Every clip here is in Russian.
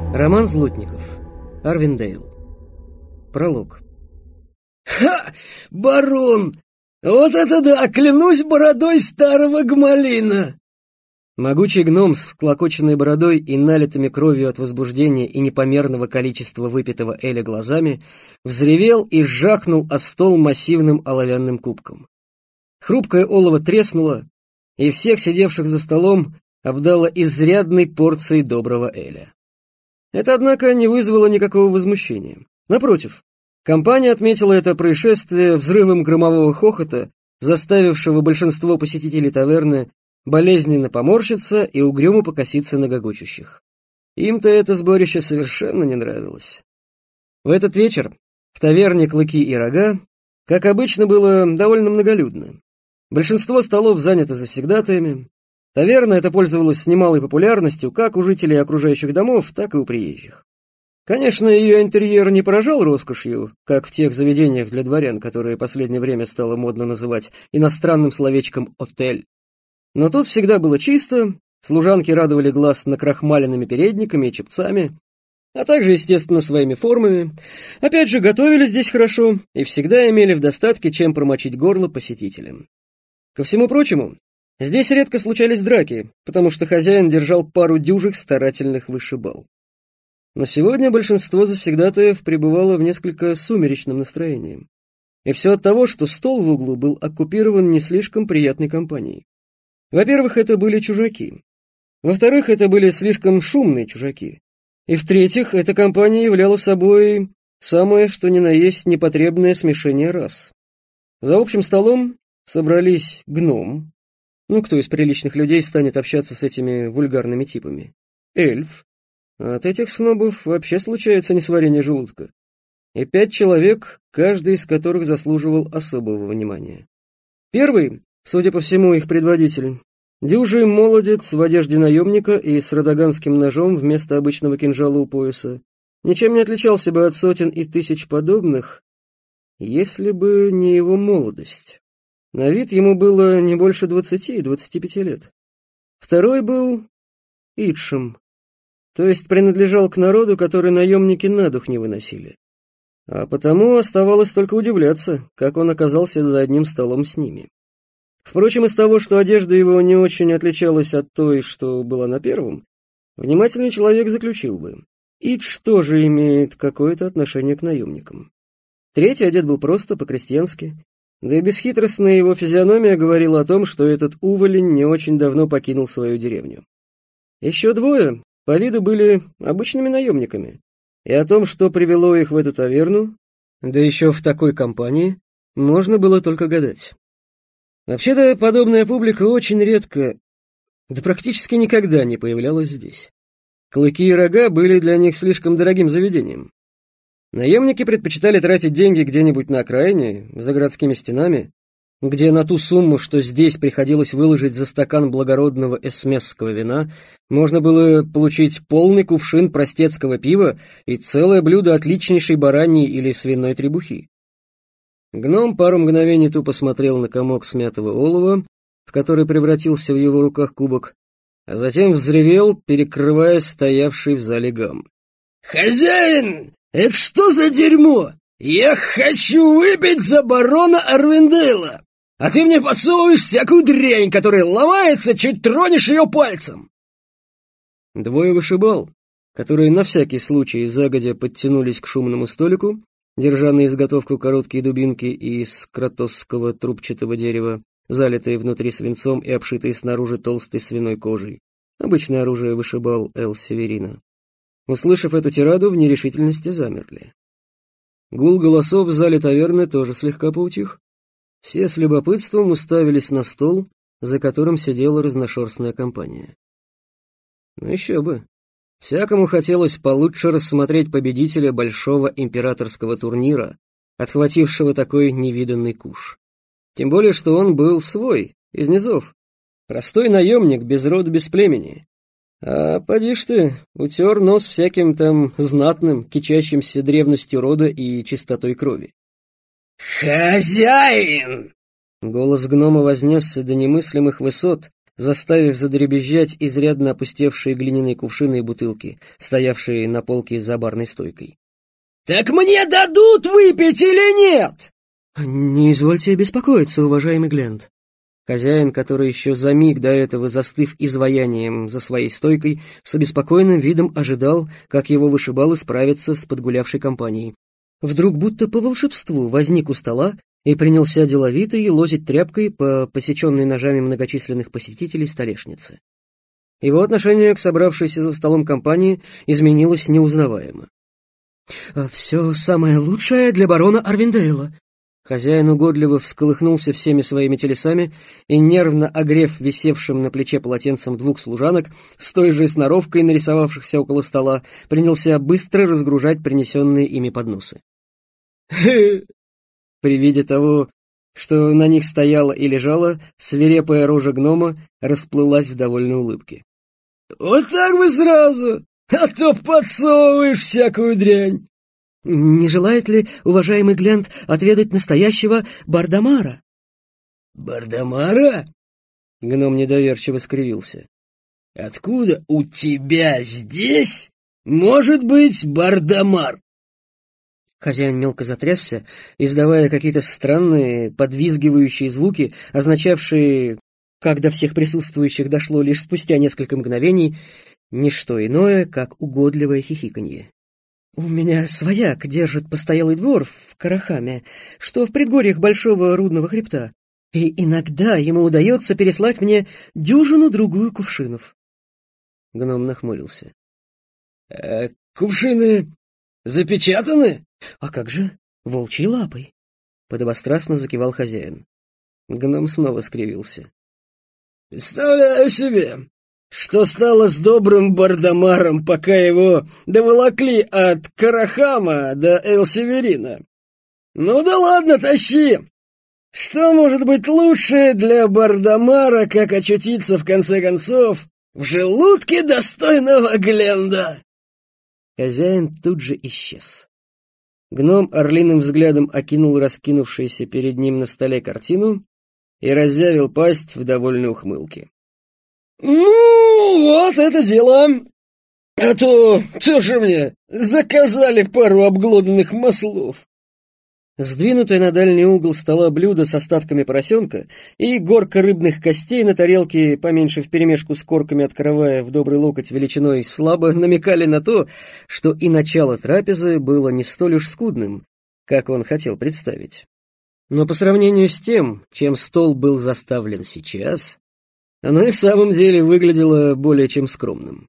Роман Злотников. Арвиндейл. Пролог. «Ха! Барон! Вот это да! Клянусь бородой старого гмалина!» Могучий гном с вклокоченной бородой и налитыми кровью от возбуждения и непомерного количества выпитого эля глазами взревел и жахнул о стол массивным оловянным кубком. Хрупкое олово треснуло, и всех сидевших за столом обдало изрядной порцией доброго эля. Это, однако, не вызвало никакого возмущения. Напротив, компания отметила это происшествие взрывом громового хохота, заставившего большинство посетителей таверны болезненно поморщиться и угрюмо покоситься на гогочущих. Им-то это сборище совершенно не нравилось. В этот вечер в таверне «Клыки и рога», как обычно, было довольно многолюдно. Большинство столов занято завсегдатаями. Таверна эта пользовалась немалой популярностью как у жителей окружающих домов, так и у приезжих. Конечно, ее интерьер не поражал роскошью, как в тех заведениях для дворян, которые в последнее время стало модно называть иностранным словечком «отель». Но тут всегда было чисто, служанки радовали глаз накрахмаленными передниками и чепцами, а также, естественно, своими формами. Опять же, готовили здесь хорошо и всегда имели в достатке чем промочить горло посетителям. Ко всему прочему, здесь редко случались драки, потому что хозяин держал пару дюжих старательных вышибал. Но сегодня большинство завсегдатаев пребывало в несколько сумеречном настроении. И все от того, что стол в углу был оккупирован не слишком приятной компанией. Во-первых, это были чужаки. Во-вторых, это были слишком шумные чужаки. И в-третьих, эта компания являла собой самое что ни на есть непотребное смешение рас. За общим столом собрались гном. Кто из приличных людей станет общаться с этими вульгарными типами? Эльф. А от этих снобов вообще случается несварение желудка. И 5 человек, каждый из которых заслуживал особого внимания. Первый, судя по всему, их предводитель, дюжий молодец в одежде наемника и с радаганским ножом вместо обычного кинжала у пояса, ничем не отличался бы от сотен и тысяч подобных, если бы не его молодость. На вид ему было не больше 20-25 лет. Второй был Идшем, то есть принадлежал к народу, который наемники на дух не выносили. А потому оставалось только удивляться, как он оказался за одним столом с ними. Впрочем, из того, что одежда его не очень отличалась от той, что была на первом, внимательный человек заключил бы: Идж тоже имеет какое-то отношение к наемникам. Третий одет был просто, по-крестьянски, да и бесхитростная его физиономия говорила о том, что этот уволень не очень давно покинул свою деревню. Еще двое по виду были обычными наемниками, и о том, что привело их в эту таверну, да еще в такой компании, можно было только гадать. Вообще-то, подобная публика очень редко, да практически никогда не появлялась здесь. Клыки и рога были для них слишком дорогим заведением. Наемники предпочитали тратить деньги где-нибудь на окраине, за городскими стенами, где на ту сумму, что здесь приходилось выложить за стакан благородного эсмесского вина, можно было получить полный кувшин простецкого пива и целое блюдо отличнейшей бараньей или свиной требухи. Гном пару мгновений тупо смотрел на комок смятого олова, в который превратился в его руках кубок, а затем взревел, перекрывая стоявший в зале гам. «Хозяин, это что за дерьмо? Я хочу выпить за барона Арвиндейла, а ты мне подсовываешь всякую дрянь, которая ломается, чуть тронешь ее пальцем!» Двое вышибал, которые на всякий случай загодя подтянулись к шумному столику, держа на изготовку короткие дубинки из кротосского трубчатого дерева, залитые внутри свинцом и обшитые снаружи толстой свиной кожей. Обычное оружие вышибал Эл Северина. Услышав эту тираду, в нерешительности замерли. Гул голосов в зале таверны тоже слегка поутих. Все с любопытством уставились на стол, за которым сидела разношерстная компания. Еще бы. Всякому хотелось получше рассмотреть победителя большого императорского турнира, отхватившего такой невиданный куш. Тем более, что он был свой, из низов. Простой наемник, без рода, без племени. А поди ж ты, утер нос всяким там знатным, кичащимся древностью рода и чистотой крови. «Хозяин!» Голос гнома вознесся до немыслимых высот, заставив задребезжать изрядно опустевшие глиняные кувшины и бутылки, стоявшие на полке за барной стойкой. «Так мне дадут выпить или нет?» «Не извольте беспокоиться, уважаемый Глент». Хозяин, который еще за миг до этого, застыв изваянием за своей стойкой, с обеспокоенным видом ожидал, как его вышибалы справятся с подгулявшей компанией. Вдруг будто по волшебству возник у стола и принялся деловито елозить тряпкой по посеченной ножами многочисленных посетителей столешнице. Его отношение к собравшейся за столом компании изменилось неузнаваемо. «Все самое лучшее для барона Арвиндейла». Хозяин угодливо всколыхнулся всеми своими телесами и, нервно огрев висевшим на плече полотенцем двух служанок, с той же сноровкой нарисовавшихся около стола, принялся быстро разгружать принесенные ими подносы. При виде того, что на них стояла и лежала, свирепая рожа гнома расплылась в довольной улыбке. «Вот так бы сразу, а то подсовываешь всякую дрянь!» «Не желает ли уважаемый Глент отведать настоящего бардамара?» «Бардамара?» Гном недоверчиво скривился. «Откуда у тебя здесь может быть бардамар?» Хозяин мелко затрясся, издавая какие-то странные, подвизгивающие звуки, означавшие, как до всех присутствующих дошло лишь спустя несколько мгновений, не что иное, как угодливое хихиканье. «У меня свояк держит постоялый двор в Карахаме, что в предгорьях Большого Рудного хребта, и иногда ему удается переслать мне дюжину-другую кувшинов». Гном нахмурился. «Кувшины запечатаны?» «А как же, волчьей лапой?» Подобострастно закивал хозяин. Гном снова скривился. «Представляю себе, что стало с добрым бардамаром, пока его доволокли от Карахама до Эл-Северина. Ну да ладно, тащи! Что может быть лучше для бардамара, как очутиться, в конце концов, в желудке достойного Гленда?» Хозяин тут же исчез. Гном орлиным взглядом окинул раскинувшуюся перед ним на столе картину и разъявил пасть в довольной ухмылке. «Ну, вот это дело! А то тоже мне заказали пару обглоданных маслов!» Сдвинутое на дальний угол стола блюдо с остатками поросенка и горка рыбных костей на тарелке, поменьше вперемешку с корками от каравая в добрый локоть величиной, слабо намекали на то, что и начало трапезы было не столь уж скудным, как он хотел представить. Но по сравнению с тем, чем стол был заставлен сейчас, оно и в самом деле выглядело более чем скромным.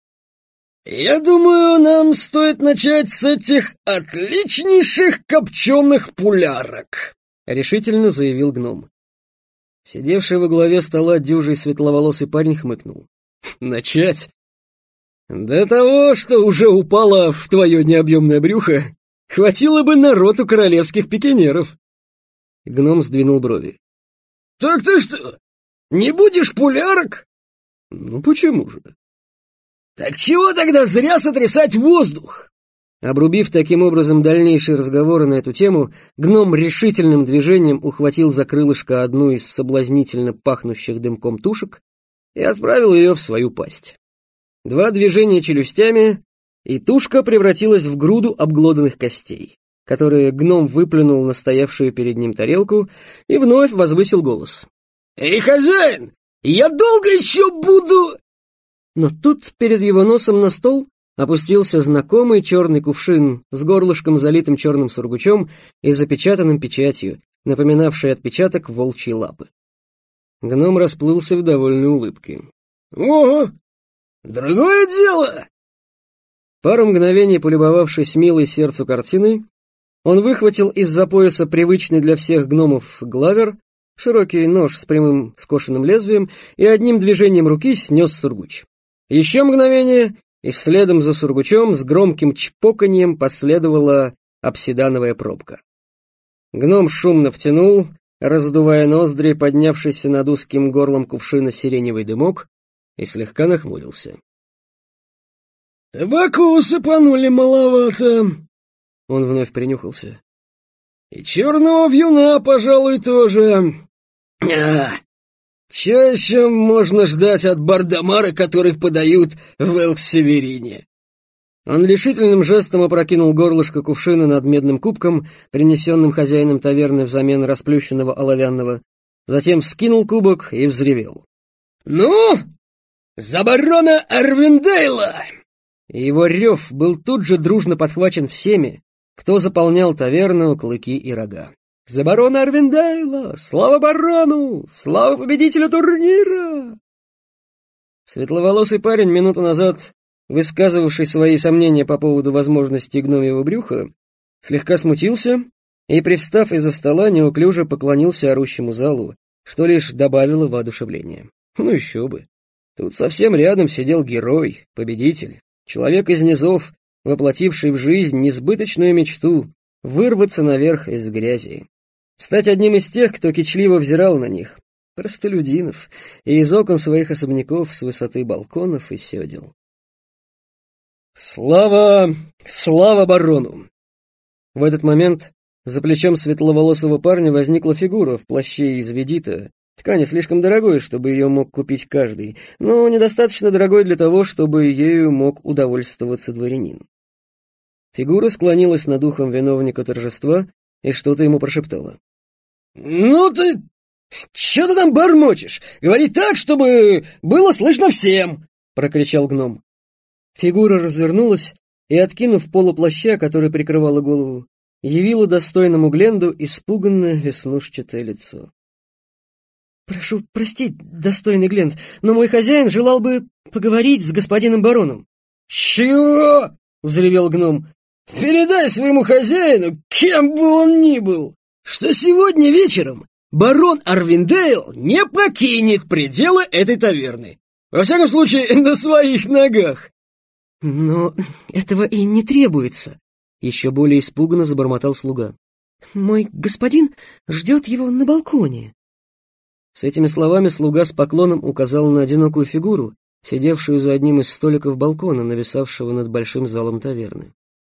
«Я думаю, нам стоит начать с этих отличнейших копченых пулярок», — решительно заявил гном. Сидевший во главе стола дюжий светловолосый парень хмыкнул. «Начать? До того, что уже упало в твое необъемное брюхо, хватило бы народу королевских пикинеров». Гном сдвинул брови. «Так ты что, не будешь пулярок?» «Ну почему же?» «Так чего тогда зря сотрясать воздух?» Обрубив таким образом дальнейшие разговоры на эту тему, гном решительным движением ухватил за крылышко одну из соблазнительно пахнущих дымком тушек и отправил ее в свою пасть. Два движения челюстями, и тушка превратилась в груду обглоданных костей, которые гном выплюнул на стоявшую перед ним тарелку и вновь возвысил голос. «Эй, хозяин, я долго еще буду...» Но тут перед его носом на стол опустился знакомый черный кувшин с горлышком, залитым черным сургучом и запечатанным печатью, напоминавший отпечаток волчьей лапы. Гном расплылся в довольной улыбке. «Ого! Другое дело!» Пару мгновений полюбовавшись милой сердцу картиной, он выхватил из-за пояса привычный для всех гномов главер, широкий нож с прямым скошенным лезвием, и одним движением руки снес сургуч. Еще мгновение, и следом за сургучом с громким чпоканьем последовала обсидановая пробка. Гном шумно втянул, раздувая ноздри, поднявшийся над узким горлом кувшина сиреневый дымок, и слегка нахмурился. «Табаку сыпанули маловато», — он вновь принюхался. «И черного вьюна, пожалуй, тоже. Чё еще можно ждать от бардамара, который подают в Элк-Северине?» Он решительным жестом опрокинул горлышко кувшина над медным кубком, принесенным хозяином таверны взамен расплющенного оловянного, затем вскинул кубок и взревел. «Ну, за барона Арвиндейла!» И его рев был тут же дружно подхвачен всеми, кто заполнял таверну клыки и рога. «За барона Арвиндейла! Слава барону! Слава победителю турнира!» Светловолосый парень, минуту назад высказывавший свои сомнения по поводу возможности гномьего брюха, слегка смутился и, привстав из-за стола, неуклюже поклонился орущему залу, что лишь добавило воодушевления. Ну еще бы. Тут совсем рядом сидел герой, победитель, человек из низов, воплотивший в жизнь несбыточную мечту вырваться наверх из грязи, стать одним из тех, кто кичливо взирал на них, простолюдинов, и из окон своих особняков с высоты балконов и сёдел. «Слава барону!» В этот момент за плечом светловолосого парня возникла фигура в плаще из ведита, ткани слишком дорогой, чтобы ее мог купить каждый, но недостаточно дорогой для того, чтобы ею мог удовольствоваться дворянин. Фигура склонилась над ухом виновника торжества и что-то ему прошептала. «Ну ты... Чё ты там бормочешь? Говори так, чтобы было слышно всем!» — прокричал гном. Фигура развернулась и, откинув полу плаща, который прикрывала голову, явила достойному Гленду испуганное веснушчатое лицо. «Прошу простить, достойный Гленд, но мой хозяин желал бы поговорить с господином бароном». «Чего?» — взревел гном. «Передай своему хозяину, кем бы он ни был, что сегодня вечером барон Арвиндейл не покинет пределы этой таверны. Во всяком случае, на своих ногах». «Но этого и не требуется», — еще более испуганно забормотал слуга. «Мой господин ждет его на балконе». С этими словами слуга с поклоном указал на одинокую фигуру, сидевшую за одним из столиков балкона, нависавшего над большим залом таверны.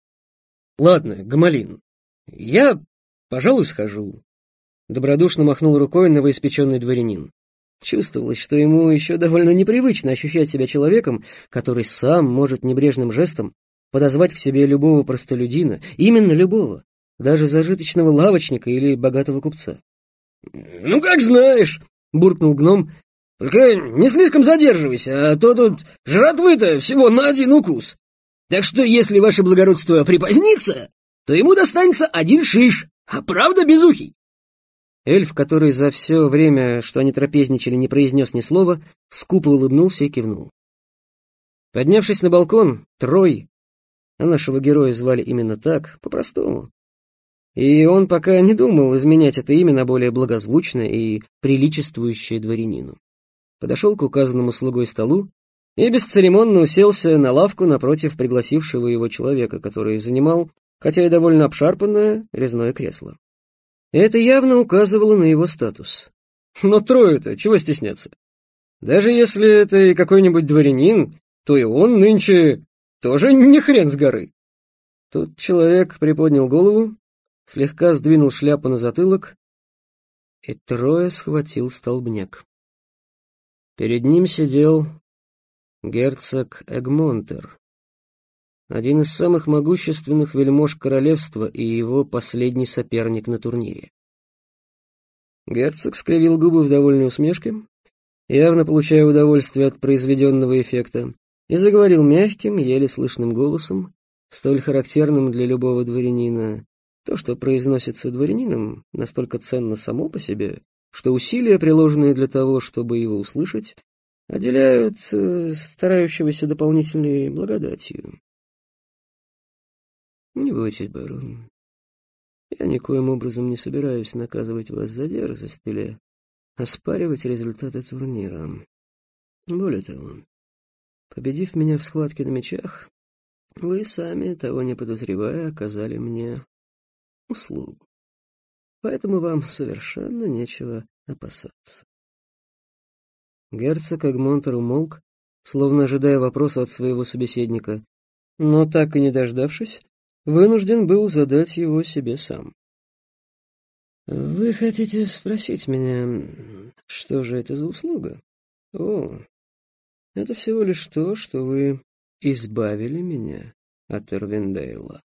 «Ладно, Гамалин, я, пожалуй, схожу», — добродушно махнул рукой новоиспеченный дворянин. Чувствовалось, что ему еще довольно непривычно ощущать себя человеком, который сам может небрежным жестом подозвать к себе любого простолюдина, именно любого, даже зажиточного лавочника или богатого купца. «Ну, как знаешь», — буркнул гном, — «только не слишком задерживайся, а то тут жратвы-то всего на один укус. Так что, если ваше благородство припозднится, то ему достанется один шиш, а правда безухий». Эльф, который за все время, что они трапезничали, не произнес ни слова, скупо улыбнулся и кивнул. Поднявшись на балкон, Трой, а нашего героя звали именно так, по-простому, и он пока не думал изменять это имя на более благозвучное и приличествующее дворянину, подошел к указанному слугой столу и бесцеремонно уселся на лавку напротив пригласившего его человека, который занимал, хотя и довольно обшарпанное, резное кресло. Это явно указывало на его статус. Но Трою-то чего стесняться? Даже если это и какой-нибудь дворянин, то и он нынче тоже не хрен с горы. Тут человек приподнял голову, слегка сдвинул шляпу на затылок, и Троя схватил столбняк. Перед ним сидел герцог Эгмонтер, один из самых могущественных вельмож королевства и его последний соперник на турнире. Герцог скривил губы в довольной усмешке, явно получая удовольствие от произведенного эффекта, и заговорил мягким, еле слышным голосом, столь характерным для любого дворянина. То, что произносится дворянином, настолько ценно само по себе, что усилия, приложенные для того, чтобы его услышать, отделяют старающегося дополнительной благодатью. «Не бойтесь, барон. Я никоим образом не собираюсь наказывать вас за дерзость или оспаривать результаты турнира. Более того, победив меня в схватке на мечах, вы сами, того не подозревая, оказали мне услугу. Поэтому вам совершенно нечего опасаться». Герцог Эгмонтер умолк, словно ожидая вопроса от своего собеседника, но, так и не дождавшись, вынужден был задать его себе сам. Вы хотите спросить меня, что же это за услуга? О, это всего лишь то, что вы избавили меня от Эрвиндейла.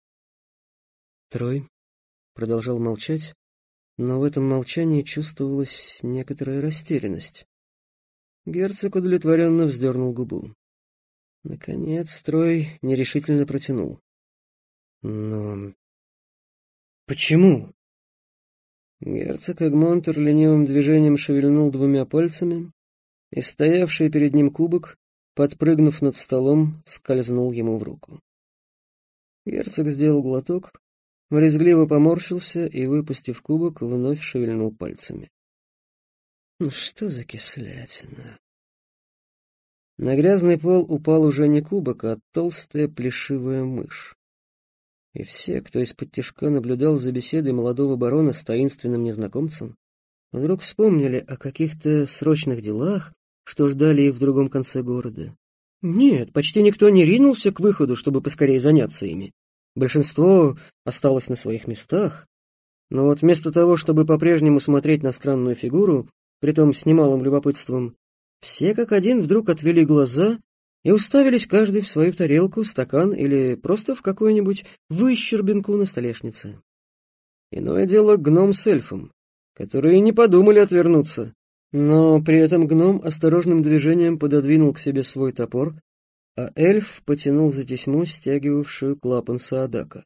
Трой продолжал молчать, но в этом молчании чувствовалась некоторая растерянность. Герцог удовлетворенно вздернул губу. Наконец Трой нерешительно протянул. Но почему? Герцог Эгмонтер ленивым движением шевельнул двумя пальцами, и стоявший перед ним кубок, подпрыгнув над столом, скользнул ему в руку. Герцог сделал глоток, брезгливо поморщился и, выпустив кубок, вновь шевельнул пальцами. Ну что за кислятина? На грязный пол упал уже не кубок, а толстая плешивая мышь. И все, кто исподтишка наблюдал за беседой молодого барона с таинственным незнакомцем, вдруг вспомнили о каких-то срочных делах, что ждали их в другом конце города. Нет, почти никто не ринулся к выходу, чтобы поскорее заняться ими. Большинство осталось на своих местах, но вот вместо того, чтобы по-прежнему смотреть на странную фигуру, притом с немалым любопытством, все как один вдруг отвели глаза и уставились каждый в свою тарелку, стакан или просто в какую-нибудь выщербинку на столешнице. Иное дело гном с эльфом, которые не подумали отвернуться, но при этом гном осторожным движением пододвинул к себе свой топор, а эльф потянул за тесьму, стягивавшую клапан саадака.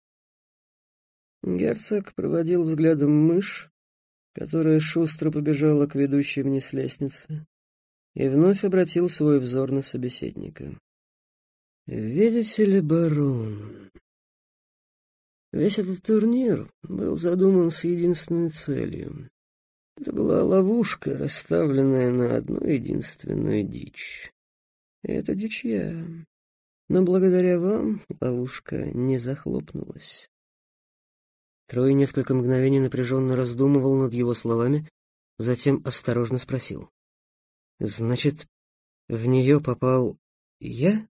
Герцог проводил взглядом мышь, которая шустро побежала к ведущей вниз лестнице, и вновь обратил свой взор на собеседника. «Видите ли, барон, весь этот турнир был задуман с единственной целью. Это была ловушка, расставленная на одну единственную дичь. И это дичь я. Но благодаря вам ловушка не захлопнулась». Трой несколько мгновений напряженно раздумывал над его словами, затем осторожно спросил. «Значит, в нее попал я?»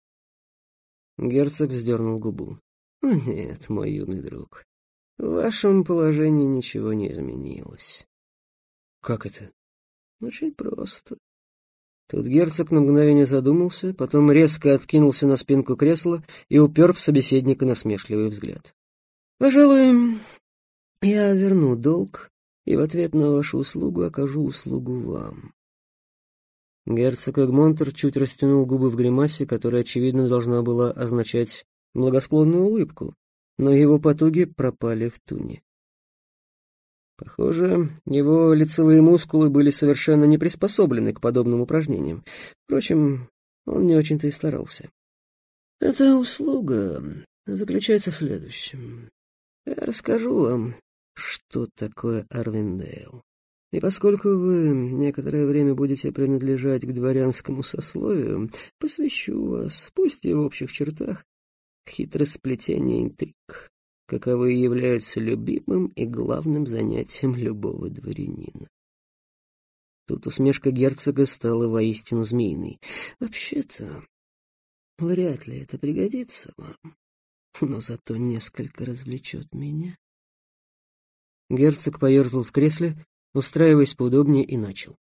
Герцог вздернул губу. «Нет, мой юный друг, в вашем положении ничего не изменилось». «Как это?» «Очень просто». Тут герцог на мгновение задумался, потом резко откинулся на спинку кресла и упер в собеседника насмешливый взгляд. «Пожалуй, я верну долг и в ответ на вашу услугу окажу услугу вам». Герцог Эгмонтер чуть растянул губы в гримасе, которая, очевидно, должна была означать благосклонную улыбку, но его потуги пропали в туне. Похоже, его лицевые мускулы были совершенно не приспособлены к подобным упражнениям. Впрочем, он не очень-то и старался. «Эта услуга заключается в следующем. Я расскажу вам, что такое Арвиндейл. И поскольку вы некоторое время будете принадлежать к дворянскому сословию, посвящу вас, пусть и в общих чертах, хитросплетение интриг, каковы являются любимым и главным занятием любого дворянина». Тут усмешка герцога стала воистину змеиной. «Вообще-то, вряд ли это пригодится вам, но зато несколько развлечет меня». Герцог поерзал в кресле, устраиваясь поудобнее, и начал.